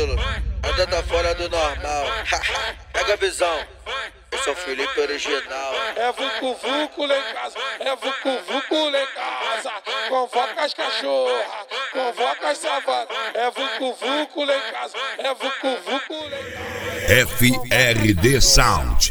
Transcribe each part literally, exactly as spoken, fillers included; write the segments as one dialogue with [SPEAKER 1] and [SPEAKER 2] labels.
[SPEAKER 1] tranquilo, ainda tá fora do normal. Pega a visão, eu sou o Felipe original.
[SPEAKER 2] É vucu vucu lá em casa, é vucu vucu lá em casa. Convoca as cachorras, convoca as savanas. É vucu vucu lá em casa, é vucu vucu lá em casa.
[SPEAKER 3] F R D Sound,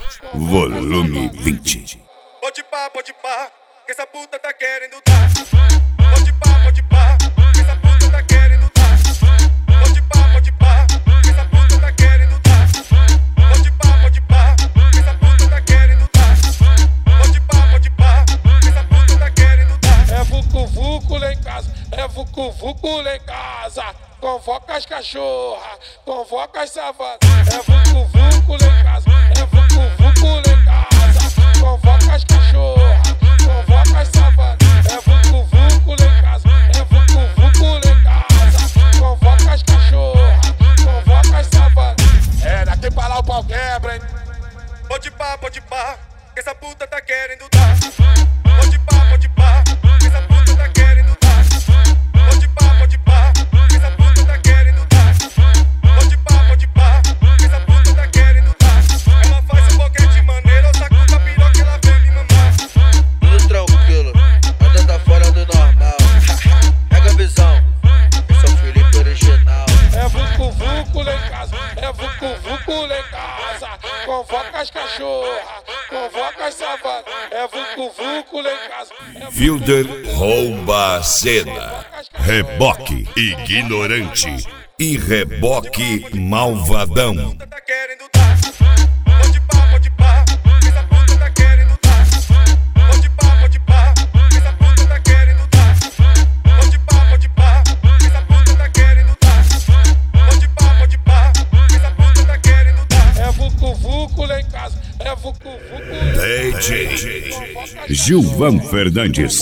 [SPEAKER 3] volume vinte.
[SPEAKER 4] Pode pá, pode pá, que essa puta tá querendo dar. Pode pá, pode pá, que essa puta tá querendo dar. Pode pá, pode pá, que essa puta tá querendo dar. Pode pá, pode pá, que essa puta tá querendo dar. Pode pá, pode pá, que essa puta tá querendo dar.
[SPEAKER 2] É vucu vucu lá em casa, é vucu vucu lá em casa. Convoca as cachorras, convoca as savanas. É vucu vucu lá em casa, é vucu vucu lá em casa. Convoca as cachorras, convoca as savanas. É vucu vucu lá em casa, é vucu vucu lá em casa. Convoca as cachorras, convoca as savanas. É, daqui pra lá o pau quebra, hein?
[SPEAKER 4] Pode pá, pode pá, que essa puta tá querendo dar. Pode pá, pode pá, que essa puta tá querendo dar. Pode pá, pode pá, que essa puta tá querendo dar. Pode pá, pode pá, que essa puta tá querendo dar. Ela faz um boquete maneiro, eu saco da piroca e ela vem me mamar.
[SPEAKER 1] Tudo tranquilo, ainda tá fora do normal. Pega a visão, eu sou o Felipe original.
[SPEAKER 2] É vucu vucu lá em casa, é vucu vucu lá em casa. Convoca as cachorras, convoca as savanas. É vucu vucu lá em casa. É
[SPEAKER 3] Fielder rouba a cena. Reboque ignorante e reboque malvadão.
[SPEAKER 4] Tá querendo dar. Pode pá, pode pá, que essa puta tá querendo dar. Pode pá, pode pá, que essa puta tá querendo dar. Pode pá, pode pá, que essa puta tá querendo dar. Pode pá, pode pá, que essa puta tá querendo dar.
[SPEAKER 2] É vucu vucu lá em casa, é vucu vucu.
[SPEAKER 3] D J Gilvan Fernandes.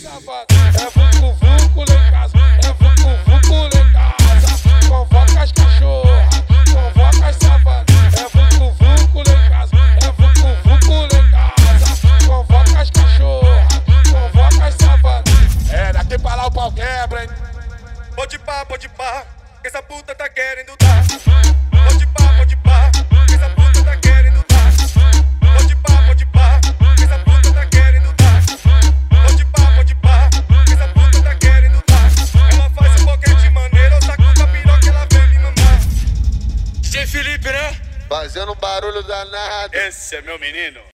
[SPEAKER 2] É vucu vucu lá em casa, é vucu vucu lá em casa. Convoca as cachorras, convoca as savanas. É vucu vucu lá em casa, é vucu vucu lá em casa. Convoca as cachorras, convoca as savanas. É, daqui pra lá o pau quebra, hein?
[SPEAKER 4] Pode pá, pode pá, que essa puta tá querendo dar. Pode pá, pode pá, que essa puta tá querendo dar. Pode pá, pode pá, que essa puta tá querendo dar. Pode pá, pode pá, que essa puta tá querendo dar. Ela faz um boquete maneiro, eu saco da piroca e ela vem me mamar. D J Felipe, né?
[SPEAKER 1] Fazendo barulho danado.
[SPEAKER 4] Esse é meu menino.